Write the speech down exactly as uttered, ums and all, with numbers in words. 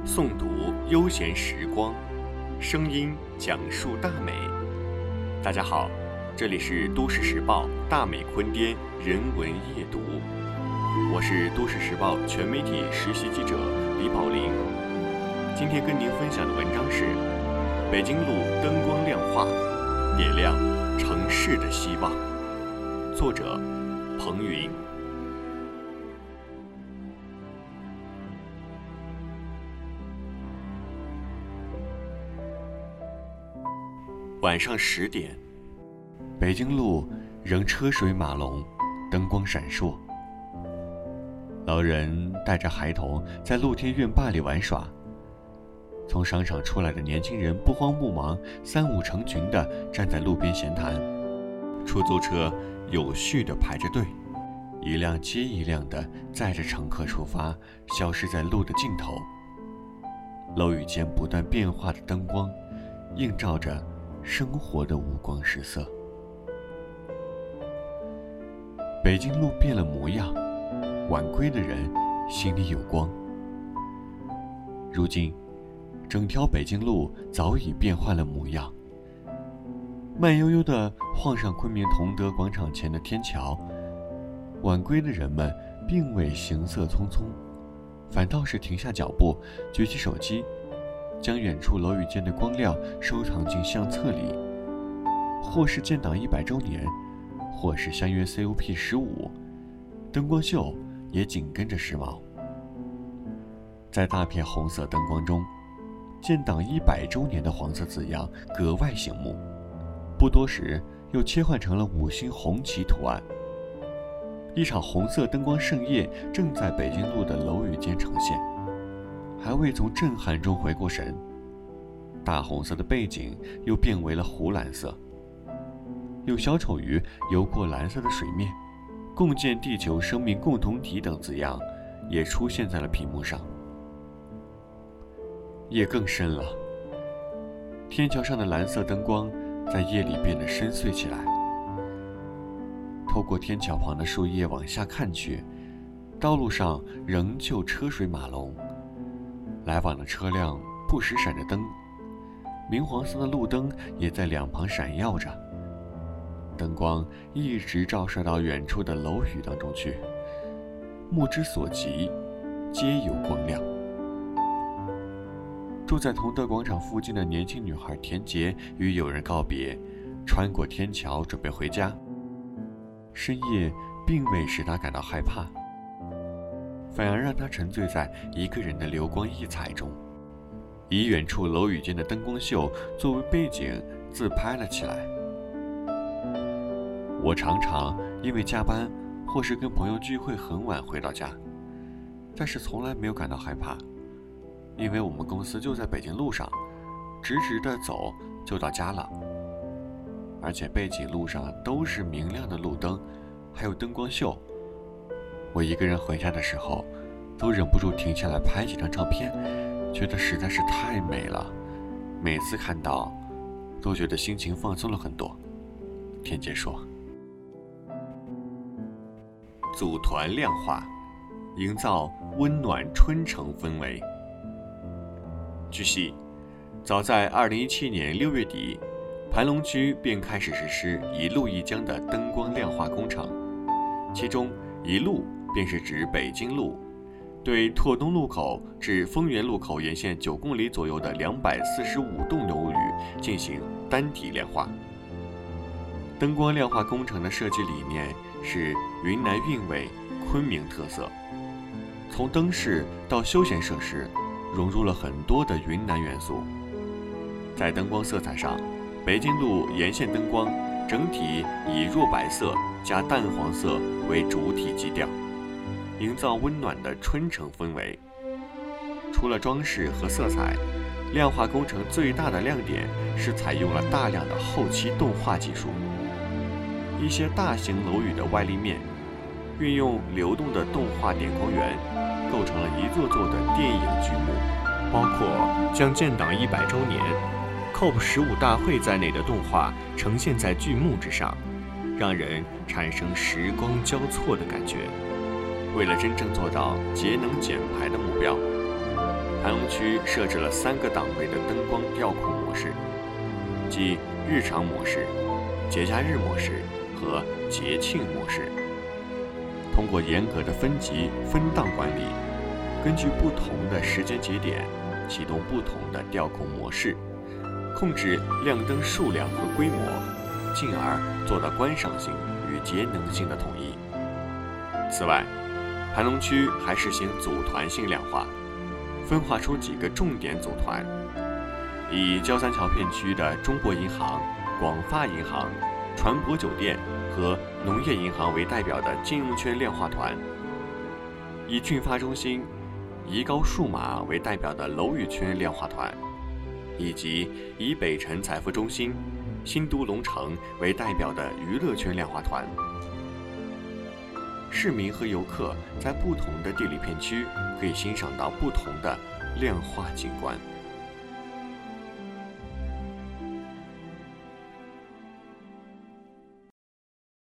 诵读悠闲时光，声音讲述大美。大家好，这里是都市时报大美坤滇人文夜读，我是都市时报全媒体实习记者李宝林。今天跟您分享的文章是北京路灯光亮化，点亮城市的希望，作者彭云。晚上十点，北京路仍车水马龙，灯光闪烁。老人带着孩童在露天院坝里玩耍，从商场出来的年轻人不慌不忙，三五成群地站在路边闲谈。出租车有序地排着队，一辆接一辆地载着乘客出发，消失在路的尽头。楼宇间不断变化的灯光，映照着生活的五光十色。北京路变了模样，晚归的人心里有光。如今整条北京路早已变换了模样，慢悠悠地晃上昆明同德广场前的天桥，晚归的人们并未行色匆匆，反倒是停下脚步，举起手机，将远处楼宇间的光亮收藏进相册里，或是建党一百周年，或是相约 C O P 十五，灯光秀也紧跟着时髦。在大片红色灯光中，建党一百周年的黄色字样格外醒目，不多时又切换成了五星红旗图案。一场红色灯光盛宴正在北京路的楼宇间呈现。还未从震撼中回过神，大红色的背景又变为了湖蓝色，有小丑鱼游过蓝色的水面，共建地球生命共同体等字样也出现在了屏幕上。夜更深了，天桥上的蓝色灯光在夜里变得深邃起来。透过天桥旁的树叶往下看去，道路上仍旧车水马龙，来往的车辆不时闪着灯，明黄色的路灯也在两旁闪耀着，灯光一直照射到远处的楼宇当中去，目之所及皆有光亮。住在同德广场附近的年轻女孩田杰与友人告别，穿过天桥准备回家。深夜并未使她感到害怕，反而让她沉醉在一个人的流光溢彩中，以远处楼宇间的灯光秀作为背景自拍了起来。我常常因为加班或是跟朋友聚会很晚回到家，但是从来没有感到害怕，因为我们公司就在北京路上，直直的走就到家了，而且背景路上都是明亮的路灯，还有灯光秀。我一个人回家的时候，都忍不住停下来拍几张照片，觉得实在是太美了，每次看到都觉得心情放松了很多。田姐说，组团亮化，营造温暖春城氛围。据悉，早在二零一七年六月底，盘龙区便开始实施一路一江的灯光亮化工程，其中一路便是指北京路，对拓东路口至丰源路口沿线九公里左右的两百四十五栋楼宇进行单体亮化。灯光亮化工程的设计理念是云南韵味、昆明特色，从灯饰到休闲设施融入了很多的云南元素。在灯光色彩上，北京路沿线灯光整体以弱白色加淡黄色为主体基调，营造温暖的春城氛围。除了装饰和色彩，亮化工程最大的亮点是采用了大量的后期动画技术。一些大型楼宇的外立面运用流动的动画点光源，构成了一座座的电影剧目，包括将建党一百周年、C O P 十五大会在内的动画呈现在剧目之上，让人产生时光交错的感觉。为了真正做到节能减排的目标， 盘龙区设置了三个档位的灯光调控模式，即日常模式、节假日模式和节庆模式。通过严格的分级分档管理，根据不同的时间节点启动不同的调控模式，控制亮灯数量和规模，进而做到观赏性与节能性的统一。此外，盘龙区还实行组团性量化，分化出几个重点组团，以胶三桥片区的中国银行、广发银行、船舶酒店和农业银行为代表的金融圈量化团，以俊发中心、宜高数码为代表的楼宇圈量化团，以及以北辰财富中心、新都龙城为代表的娱乐圈量化团。市民和游客在不同的地理片区可以欣赏到不同的量化景观。